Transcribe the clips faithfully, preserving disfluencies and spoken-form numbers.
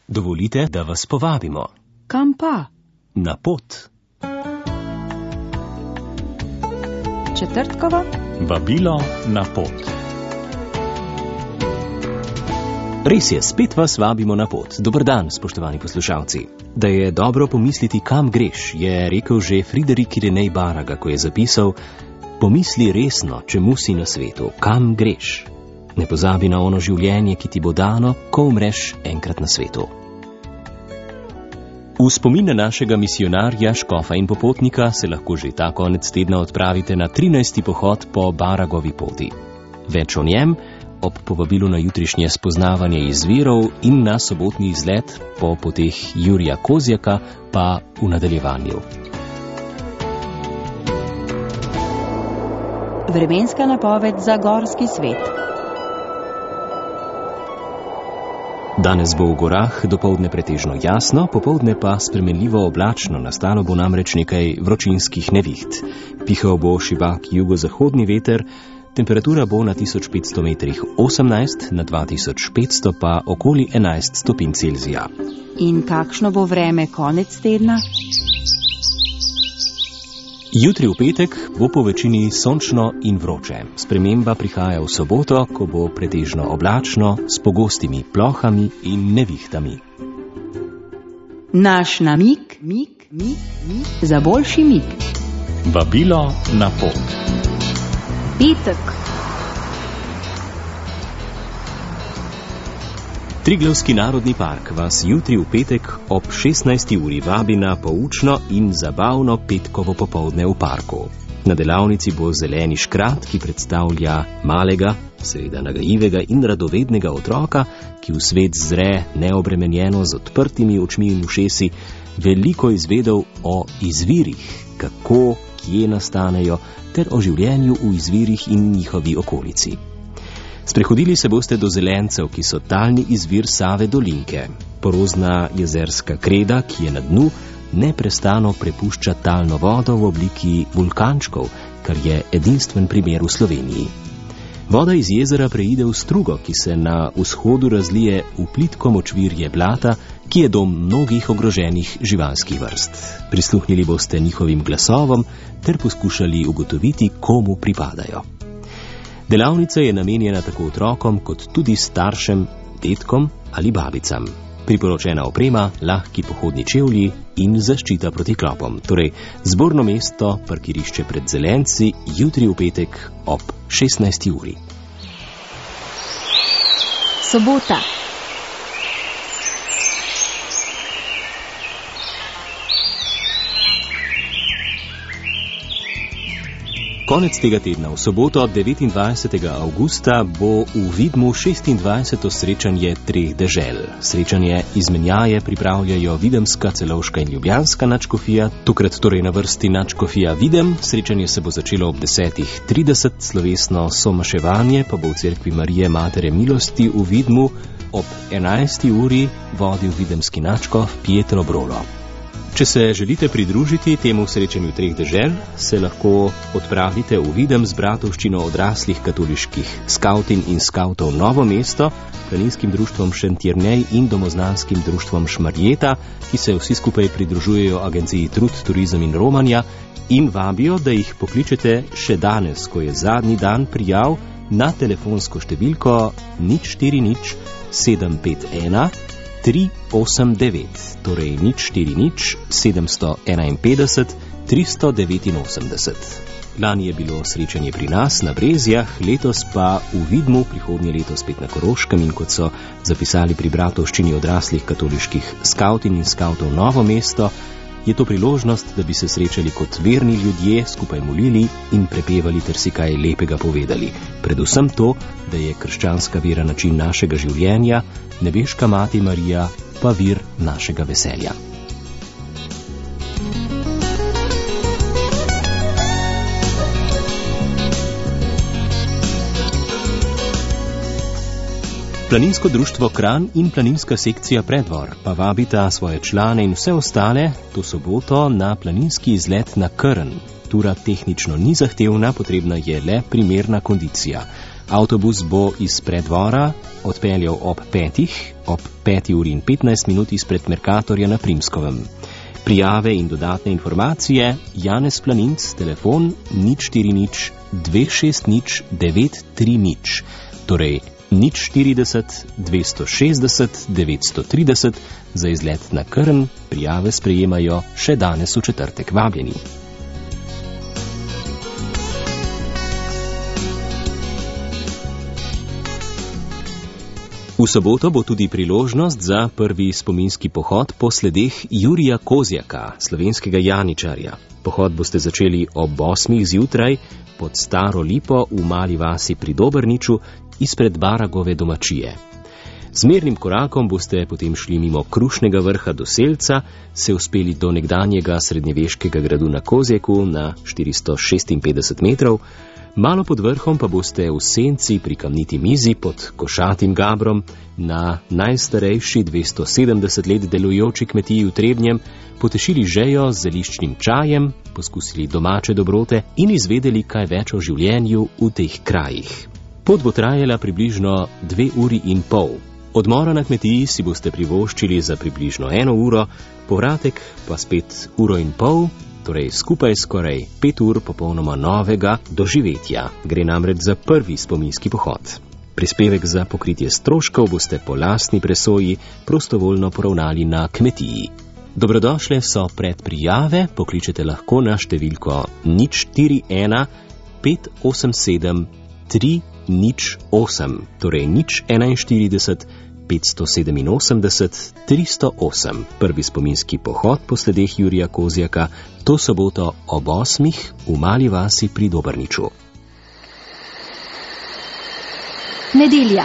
Dovolite, da vas povabimo. Kam pa? Na pot. Četrtkova? Vabilo na pot. Res je, spet vas vabimo na pot. Dober dan, spoštovani poslušalci. Da je dobro pomisliti, kam greš, je rekel že Friderik Irenej Baraga, ko je zapisal: pomisli resno, čemu si na svetu, kam greš. Ne pozabi na ono življenje, ki ti bo dano, ko umreš enkrat na svetu. V spomin na našega misijonarja, škofa in popotnika se lahko že ta konec tedna odpravite na trinajsti pohod po Baragovi poti. Več o njem ob povabilu na jutrišnje spoznavanje izvirov in na sobotni izlet po poteh Jurija Kozjaka pa v nadaljevanju. Vremenska napoved za gorski svet. Danes bo v gorah dopoldne pretežno jasno, popoldne pa spremenljivo oblačno, nastalo bo namreč nekaj vročinskih neviht. Pihal bo šibak jugozahodni veter, temperatura bo na tisoč petsto metrih osemnajst, na dva tisoč petsto pa okoli enajst stopinj Celzija. In kakšno bo vreme konec tedna? Jutri v petek bo po večini sončno in vroče. Sprememba prihaja v soboto, ko bo pretežno oblačno, s pogostimi plohami in nevihtami. Naš namig, mig, mig, mig, za boljši mig. Vabilo na pot. Petek. Triglavski narodni park vas jutri v petek ob šestnajsti uri vabi na poučno in zabavno petkovo popoldne v parku. Na delavnici bo zeleni škrat, ki predstavlja malega, seveda nagajivega in radovednega otroka, ki v svet zre neobremenjeno z odprtimi očmi in ušesi, veliko izvedel o izvirih, kako, kje nastanejo, ter o življenju v izvirih in njihovi okolici. Sprehodili se boste do zelencev, ki so talni izvir Save Dolinke. Porozna jezerska kreda, ki je na dnu, neprestano prepušča talno vodo v obliki vulkančkov, kar je edinstven primer v Sloveniji. Voda iz jezera preide v strugo, ki se na vzhodu razlije v plitko močvirje blata, ki je dom mnogih ogroženih živalskih vrst. Prisluhnili boste njihovim glasovom ter poskušali ugotoviti, komu pripadajo. Delavnica je namenjena tako otrokom kot tudi staršem, dedkom ali babicam. Priporočena oprema, lahki pohodni čevlji in zaščita proti klopom. Torej, zborno mesto, parkirišče pred zelenci, jutri v petek ob šestnajsti uri. Sobota. Konec tega tedna, v soboto devetindvajsetega avgusta, bo v Vidmu šestindvajseto srečanje treh dežel. Srečanje izmenjaje pripravljajo videmska, celovška in ljubljanska nadškofija, tokrat torej na vrsti nadškofija Videm. Srečanje se bo začelo ob desetih trideset, slovesno somaševanje pa bo v cerkvi Marije Matere milosti v Vidmu ob enajsti uri vodil videmski nadškof Pietro Brolo. Če se želite pridružiti temu srečanju treh dežel, se lahko odpravite v Videm z bratovščino odraslih katoliških skavtin in skavtov Novo mesto, planinskim društvom Šentjernej in domoznanskim društvom Šmarjeta, ki se vsi skupaj pridružujejo agenciji Trud, turizem in romanja in vabijo, da jih pokličete še danes, ko je zadnji dan prijav, na telefonsko številko nič štiri nič sedem pet ena tri osem devet, torej nič štiri nič sedemsto enainpetdeset tristo devetinosemdeset. Lani je bilo srečanje pri nas na Brezjah, letos pa v Vidmu, prihodnje leto spet na Koroškem in kot so zapisali pri bratovščini odraslih katoliških skavtin in skavtov Novo mesto, je to priložnost, da bi se srečali kot verni ljudje, skupaj molili in prepevali ter si kaj lepega povedali. Predvsem to, da je krščanska vera način našega življenja, nebeška mati Marija pa vir našega veselja. Planinsko društvo Kranj in planinska sekcija Preddvor pa vabita svoje člane in vse ostale to soboto na planinski izlet na Krn. Tura tehnično ni zahtevna, potrebna je le primerna kondicija. Avtobus bo iz Preddvora odpeljal ob petih, ob peti uri in petnajst minut izpred Mercatorja na Primskovem. Prijave in dodatne informacije Janez Planinc, telefon nič štiri nič dve šest nič devet tri nič, torej nič štirideset dvesto šestdeset devetsto trideset, za izlet na Krn prijave sprejemajo še danes v četrtek. Vabljeni. V soboto bo tudi priložnost za prvi spominski pohod po sledeh Jurija Kozjaka, slovenskega janičarja. Pohod boste začeli ob osmih zjutraj pod Staro lipo v Mali vasi pri Dobrniču izpred Baragove domačije. Z mirnim korakom boste potem šli mimo Krušnega vrha do Selca, se uspeli do nekdanjega srednjeveškega gradu na Kozjaku na štiristo šestinpetdeset metrov, malo pod vrhom pa boste v senci pri kamniti mizi pod košatim gabrom na najstarejši dvesto sedemdeset let delujoči kmetiji v Trebnjem potešili žejo z zeliščnim čajem, poskusili domače dobrote in izvedeli kaj več o življenju v teh krajih. Pot bo trajala približno dve uri in pol. Odmora na kmetiji si boste privoščili za približno eno uro, povratek pa spet uro in pol, torej skupaj skoraj pet ur popolnoma novega doživetja. Gre namreč za prvi spominski pohod. Prispevek za pokritje stroškov boste po lastni presoji prostovoljno poravnali na kmetiji. Dobrodošle so predprijave, pokličete lahko na številko nič štiri ena pet osem sedem tri nič osem, torej nič enainštirideset petsto sedeminosemdeset tristo osem. Prvi spominski pohod po sledeh Jurija Kozjaka to soboto ob osmih v Mali vasi pri Dobrniču. Nedelja.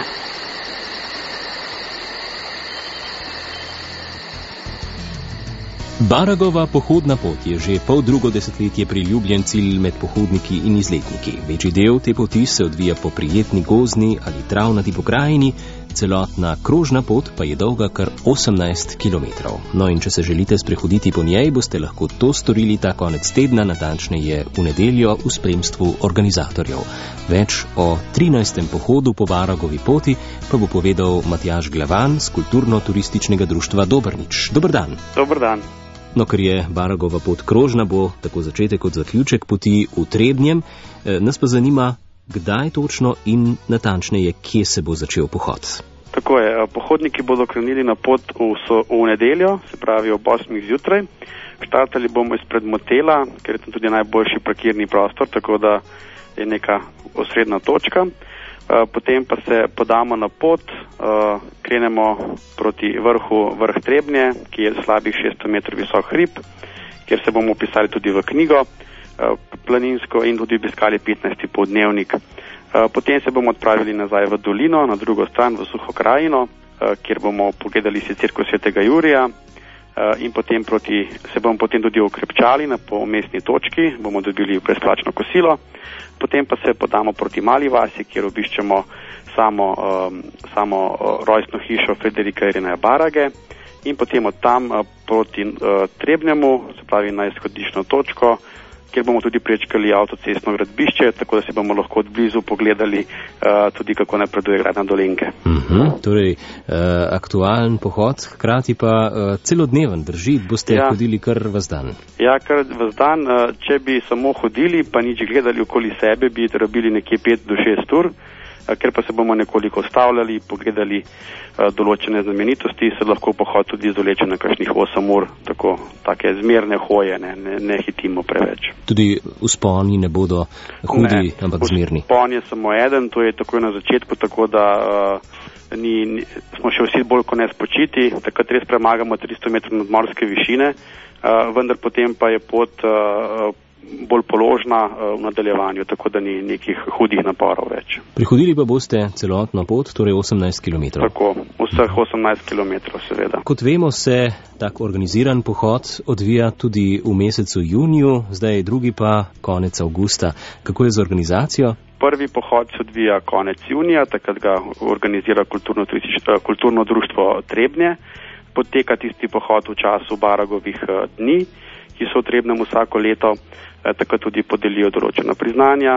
Baragova pohodna pot je že pol drugo desetletje priljubljen cilj med pohodniki in izletniki. Večji del te poti se odvija po prijetni gozdni ali travnati pokrajini, celotna krožna pot pa je dolga kar osemnajst kilometrov. No in če se želite sprehoditi po njej, boste lahko to storili ta konec tedna, natančneje v nedeljo v spremstvu organizatorjev. Več o trinajstem pohodu po Baragovi poti pa bo povedal Matjaž Glavan z Kulturno-turističnega društva Dobrnič. Dober dan. Dober dan. No, ker je Baragova pot krožna, bo tako začetek kot zaključek poti v Trebnjem. E, nas pa zanima, kdaj točno in natančneje, kje se bo začel pohod. Tako je, pohodniki bodo krenili na pot v, so, v nedeljo, se pravi ob osmih zjutraj. Štartali bomo izpred motela, ker je tam tudi najboljši parkirni prostor, tako da je neka osrednja točka. Potem pa se podamo na pot, krenemo proti vrhu vrh Trebnje, ki je slabih šeststo metrov visok hrib, kjer se bomo upisali tudi v knjigo planinsko in tudi obiskali petnajsti poldnevnik. Potem se bomo odpravili nazaj v dolino, na drugo stran v suho krajino, kjer bomo pogledali si cerkev svetega Jurija in potem proti, se bomo potem tudi okrepčali na pomestni točki, bomo dobili brezplačno kosilo. Potem pa se podamo proti Mali vasi, kjer obiščemo samo, um, samo uh, rojstno hišo Frederika Irineja Barage in potem od tam uh, proti uh, Trebnjemu, se pravi na izhodiščno točko, kjer bomo tudi prečkali avtocestno gradbišče, tako da si bomo lahko od blizu pogledali uh, tudi, kako napreduje gradnja Dolenjke. Uh-huh. Torej, uh, aktualen pohod, hkrati pa uh, celodneven, drži, boste ja. hodili kar vas dan. Ja, kar vas dan. Uh, če bi samo hodili, pa nič gledali okoli sebe, bi rabili nekje pet do šest ur, uh, ker pa se bomo nekoliko ustavljali, pogledali uh, določene znamenitosti, se lahko pohod tudi izvleče na kakšnih osem ur, tako, take zmerne hoje, ne, ne, ne hitimo preveč. Tudi vzponi ne bodo hudi, ne, ampak zmerni. Vzpon je samo eden, to je takoj na začetku, tako da uh, ni, ni, smo še vsi bolj kot ne spočiti, takrat res premagamo tristo metrov nadmorske višine, uh, vendar potem pa je pot uh, bolj položna uh, v nadaljevanju, tako da ni nekih hudih naporov več. Prihodili pa boste celotno pot, torej osemnajst kilometrov. Tako, vseh osemnajst kilometrov seveda. Kot vemo, se tak organiziran pohod odvija tudi v mesecu juniju, zdaj drugi pa konec avgusta. Kako je z organizacijo? Prvi pohod se odvija konec junija, takrat ga organizira kulturno, kulturno društvo Trebnje. Poteka tisti pohod v času Baragovih dni, ki so v Trebnjem vsako leto, takrat tudi podelijo določena priznanja,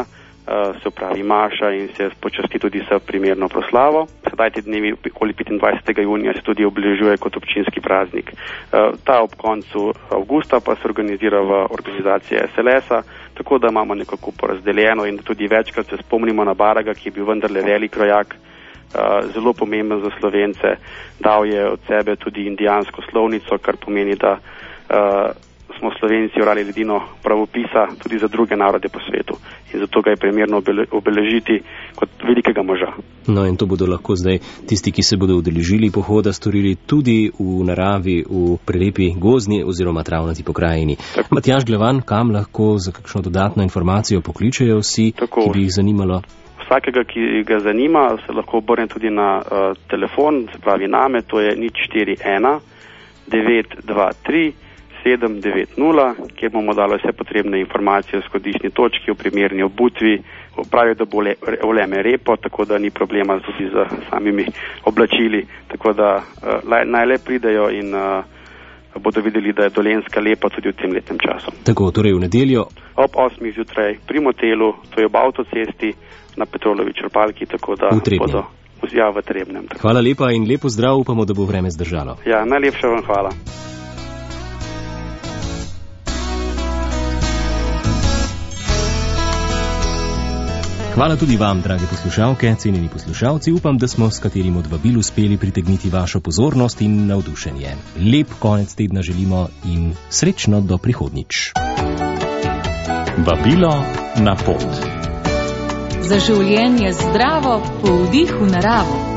se opravi maša in se počasti tudi s primerno proslavo. Sedaj te dnevi okoli petindvajsetega junija se tudi obeležuje kot občinski praznik. Ta ob koncu avgusta pa se organizira v organizaciji S L S-a, tako da imamo nekako porazdeljeno in tudi večkrat se spomnimo na Baraga, ki je bil vendarle velik rojak, zelo pomemben za Slovence. Dal je od sebe tudi indijansko slovnico, kar pomeni, da smo Slovenci orali ledino pravopisa tudi za druge narode po svetu. In zato ga je primerno obeležiti kot velikega moža. No in to bodo lahko zdaj tisti, ki se bodo udeležili pohoda, storili tudi v naravi, v prelepi gozdni oziroma travnati pokrajini. Tako. Matjaž Glevan, kam lahko za kakšno dodatno informacijo pokličejo vsi, Tako. ki bi jih zanimalo? Vsakega, ki ga zanima, se lahko obrne tudi na uh, telefon, se pravi name, to je nič štiri ena devet dva tri sedem devet nula, kjer bomo dali vse potrebne informacije o skodišni točki, o primerni obutvi. Pravijo, da bo vreme repo, tako da ni problema tudi z samimi oblačili. Tako da uh, naj le pridejo in uh, bodo videli, da je Dolenjska lepa tudi v tem letnem času. Tako, torej v nedeljo? Ob osmih zjutraj pri motelu, to je ob avtocesti na Petrolovi črpalki, tako da bodo ja, v Trebnjem. Tako. Hvala lepa in lepo zdrav, upamo, da bo vreme zdržalo. Ja, najlepša vam hvala. Hvala tudi vam, drage poslušalke, cenjeni poslušalci. Upam, da smo s katerim od vabil uspeli pritegniti vašo pozornost in navdušenje. Lep konec tedna želimo in srečno do prihodnjič. Vabilo na pot. Za življenje zdravo, po vdihu naravo.